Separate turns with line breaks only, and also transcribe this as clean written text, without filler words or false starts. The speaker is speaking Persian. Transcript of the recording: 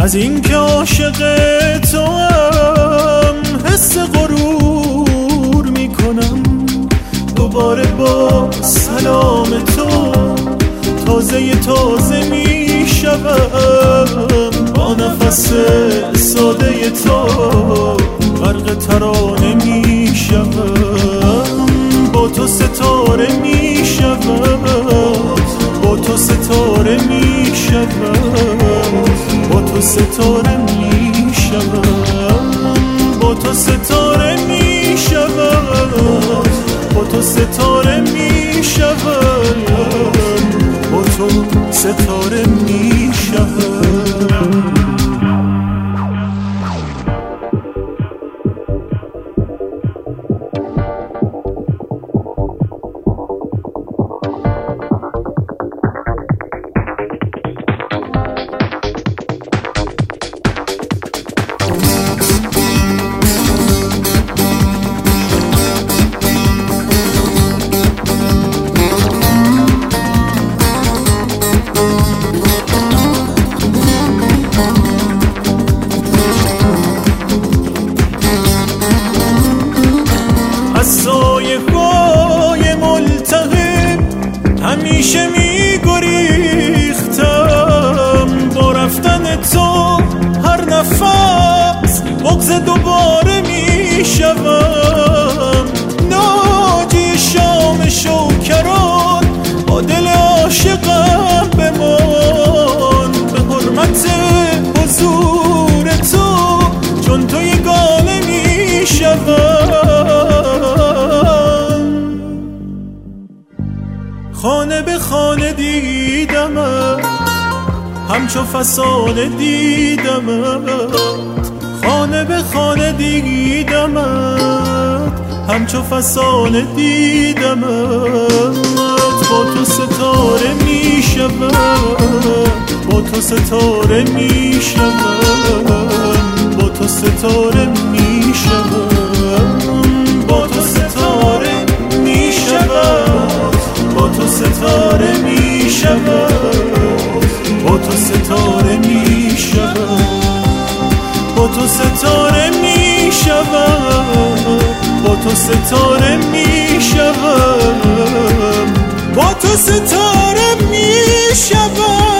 از این که عاشق تو هم حس غرور میکنم. دوباره با سلام تو تازه میشوم. با نفس ساده تو غرق ترانه میشوم. با تو ستاره میشوم. با تو ستاره میشوم. با تو ستاره میشوم. با تو ستاره میشوم. با تو ستاره میشوم. با تو ستاره میشوم. سایه های ملتهب همیشه میگریختم. با رفتن تو هر نفس بغض دوباره میشوم. ناجی شام شوکران با دل عاشقم بمان. به حرمت حضور تو چون تو یگانه میشوم. خانه به خانه دیدمت همچو فسانه دیدمت. خانه به خانه دیدمت همچو فسانه دیدمت. با تو ستاره میشوم. با تو ستاره میشوم. با تو ستاره میشوم. با تو ستاره میشوم. با تو ستاره میشوم. با تو ستاره میشوم. با تو ستاره میشوم. با تو ستاره میشوم. با تو ستاره میشوم.